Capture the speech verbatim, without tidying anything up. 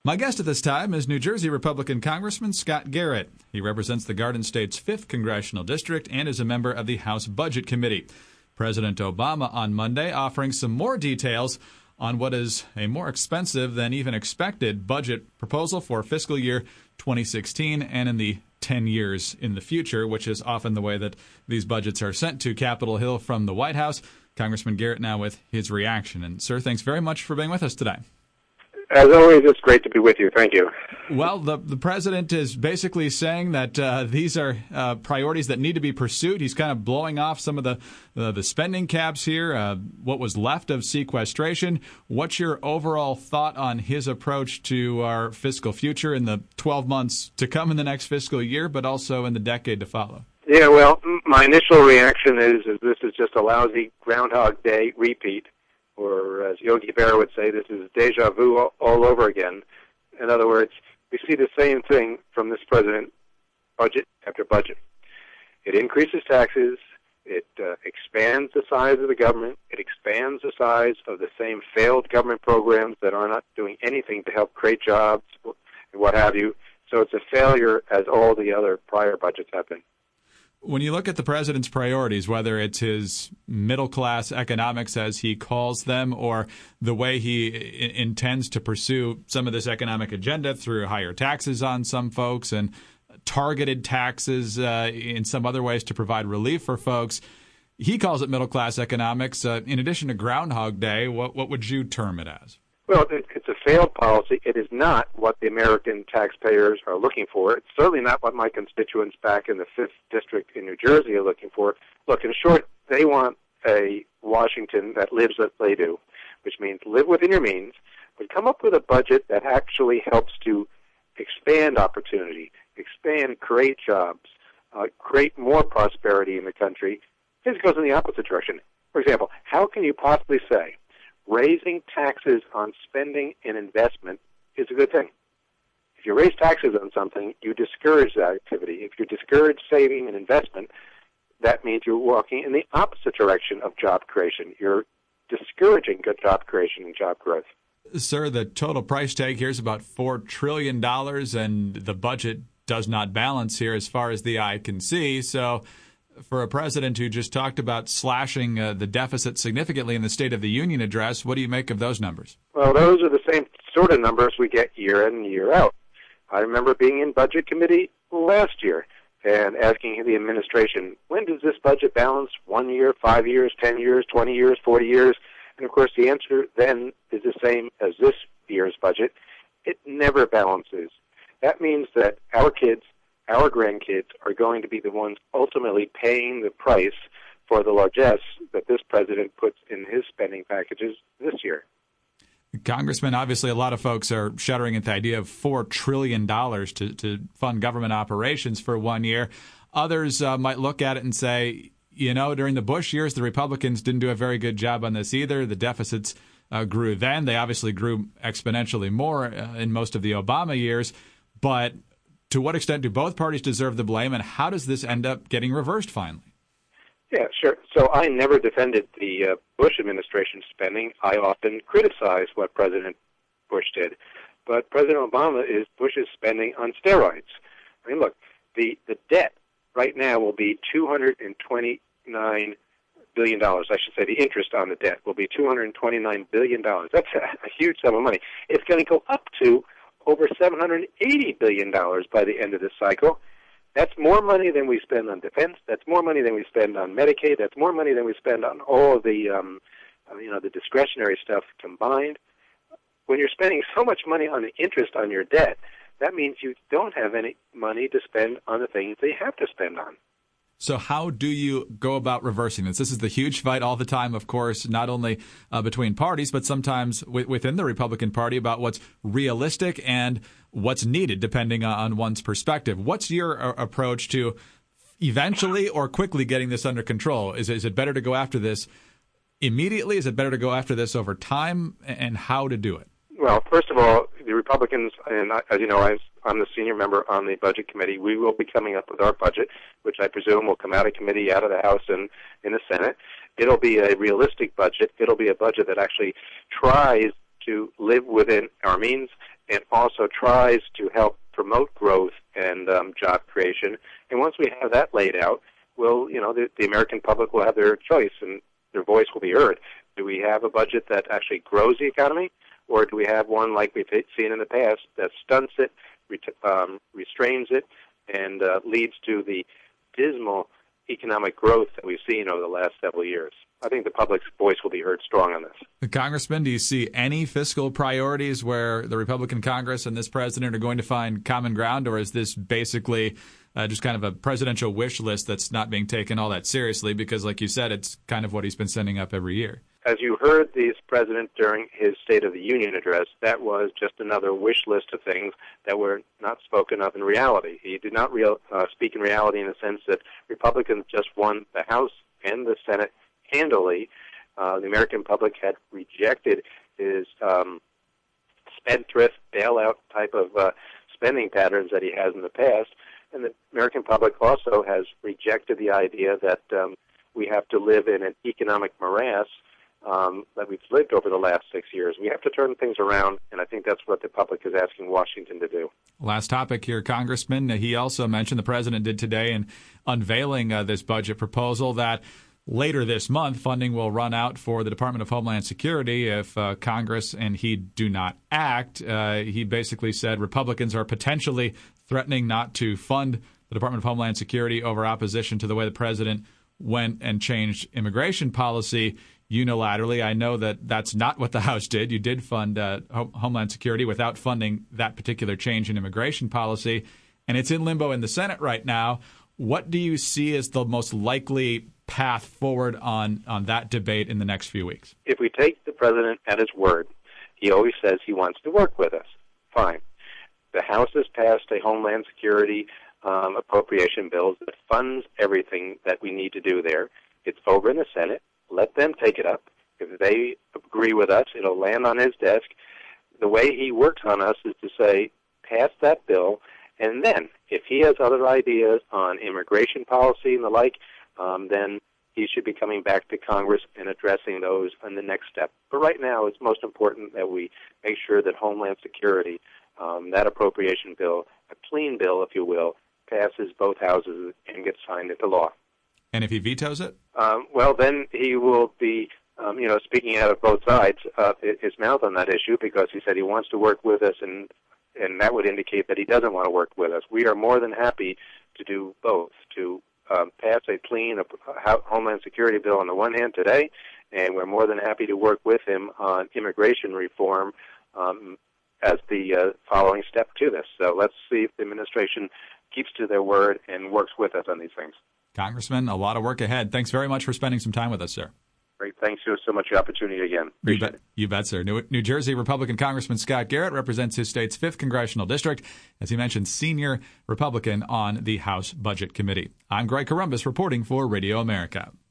My guest at this time is New Jersey Republican Congressman Scott Garrett. He represents the Garden State's fifth Congressional District and is a member of the House Budget Committee. President Obama on Monday offering some more details on what is a more expensive than even expected budget proposal for fiscal year twenty sixteen and in the ten years in the future, which is often the way that these budgets are sent to Capitol Hill from the White House. Congressman Garrett now with his reaction. And, sir, thanks very much for being with us today. As always, it's great to be with you. Thank you. Well, the the president is basically saying that uh, these are uh, priorities that need to be pursued. He's kind of blowing off some of the uh, the spending caps here, uh, what was left of sequestration. What's your overall thought on his approach to our fiscal future in the twelve months to come in the next fiscal year, but also in the decade to follow? Yeah, well, my initial reaction is, is this is just a lousy Groundhog Day repeat. Or as Yogi Berra would say, this is deja vu all, all over again. In other words, we see the same thing from this president, budget after budget. It increases taxes. It uh, expands the size of the government. It expands the size of the same failed government programs that are not doing anything to help create jobs and what have you. So it's a failure as all the other prior budgets have been. When you look at the president's priorities, whether it's his middle-class economics, as he calls them, or the way he I- intends to pursue some of this economic agenda through higher taxes on some folks and targeted taxes uh, in some other ways to provide relief for folks, he calls it middle-class economics. Uh, in addition to Groundhog Day, what, what would you term it as? Well, it's a failed policy. It is not what the American taxpayers are looking for. It's certainly not what my constituents back in the fifth District in New Jersey are looking for. Look, in short, they want a Washington that lives as they do, which means live within your means, but come up with a budget that actually helps to expand opportunity, expand, create jobs, uh, create more prosperity in the country. This goes in the opposite direction. For example, how can you possibly say raising taxes on spending and investment is a good thing? If you raise taxes on something, you discourage that activity. If you discourage saving and investment, that means you're walking in the opposite direction of job creation. You're discouraging good job creation and job growth. Sir, the total price tag here is about four trillion dollars, and the budget does not balance here as far as the eye can see. So for a president who just talked about slashing uh, the deficit significantly in the State of the Union address, what do you make of those numbers? Well, those are the same sort of numbers we get year in and year out. I remember being in Budget Committee last year and asking the administration, when does this budget balance? One year, five years, ten years, twenty years, forty years? And, of course, the answer then is the same as this year's budget. It never balances. That means that our kids, our grandkids, are going to be the ones ultimately paying the price for the largesse that this president puts in his spending packages this year. Congressman, obviously a lot of folks are shuddering at the idea of four trillion dollars to, to fund government operations for one year. Others uh, might look at it and say, you know, during the Bush years, the Republicans didn't do a very good job on this either. The deficits uh, grew then. They obviously grew exponentially more uh, in most of the Obama years. But to what extent do both parties deserve the blame, and how does this end up getting reversed finally? Yeah, sure. So I never defended the uh, Bush administration spending. I often criticized what President Bush did. But President Obama is Bush's spending on steroids. I mean, look, the, the debt right now will be two hundred twenty-nine billion dollars. I should say the interest on the debt will be two hundred twenty-nine billion dollars. That's a, a huge sum of money. It's going to go up to over seven hundred eighty billion dollars by the end of this cycle. That's more money than we spend on defense. That's more money than we spend on Medicaid. That's more money than we spend on all of the, um, uh, you know, the discretionary stuff combined. When you're spending so much money on the interest on your debt, that means you don't have any money to spend on the things they have to spend on. So how do you go about reversing this? This is the huge fight all the time, of course, not only uh, between parties, but sometimes w- within the Republican Party about what's realistic and what's needed, depending on one's perspective. What's your uh, approach to eventually or quickly getting this under control? Is, is it better to go after this immediately? Is it better to go after this over time? And how to do it? Well, first of all, the Republicans, and I, as you know, I, I'm the senior member on the Budget Committee. We will be coming up with our budget, which I presume will come out of committee, out of the House, and in the Senate. It'll be a realistic budget. It'll be a budget that actually tries to live within our means and also tries to help promote growth and um, job creation. And once we have that laid out, we'll, you know, the, the American public will have their choice and their voice will be heard. Do we have a budget that actually grows the economy, or do we have one like we've seen in the past that stunts it, ret- um, restrains it, and uh, leads to the dismal economic growth that we've seen over the last several years? I think the public's voice will be heard strong on this. Congressman, do you see any fiscal priorities where the Republican Congress and this president are going to find common ground, or is this basically uh, just kind of a presidential wish list that's not being taken all that seriously because, like you said, it's kind of what he's been sending up every year? As you heard the president during his State of the Union address, that was just another wish list of things that were not spoken of in reality. He did not real, uh, speak in reality in the sense that Republicans just won the House and the Senate handily. Uh, the American public had rejected his um, spendthrift bailout type of uh, spending patterns that he has in the past, and the American public also has rejected the idea that um, we have to live in an economic morass Um, that we've lived over the last six years. We have to turn things around, and I think that's what the public is asking Washington to do. Last topic here, Congressman. He also mentioned, the president did today in unveiling uh, this budget proposal, that later this month funding will run out for the Department of Homeland Security if uh, Congress and he do not act. Uh, he basically said Republicans are potentially threatening not to fund the Department of Homeland Security over opposition to the way the president went and changed immigration policy unilaterally. I know that that's not what the House did. You did fund uh, Homeland Security without funding that particular change in immigration policy, and it's in limbo in the Senate right now. What do you see as the most likely path forward on, on that debate in the next few weeks? If we take the president at his word, he always says he wants to work with us. Fine. The House has passed a Homeland Security um, appropriation bill that funds everything that we need to do there. It's over in the Senate. Let them take it up. If they agree with us, it'll land on his desk. The way he works on us is to say, pass that bill, and then if he has other ideas on immigration policy and the like, um, then he should be coming back to Congress and addressing those on the next step. But right now, it's most important that we make sure that Homeland Security, um, that appropriation bill, a clean bill, if you will, passes both houses and gets signed into law. And if he vetoes it? Um, well, then he will be, um, you know, speaking out of both sides of his mouth on that issue, because he said he wants to work with us, and and that would indicate that he doesn't want to work with us. We are more than happy to do both, to um, pass a clean uh, Homeland Security bill on the one hand today, and we're more than happy to work with him on immigration reform um, as the uh, following step to this. So let's see if the administration keeps to their word and works with us on these things. Congressman, a lot of work ahead. Thanks very much for spending some time with us, sir. Great. Thanks so much for the opportunity again. You bet, you bet, sir. New, New Jersey Republican Congressman Scott Garrett represents his state's fifth Congressional District, as he mentioned, senior Republican on the House Budget Committee. I'm Greg Columbus reporting for Radio America.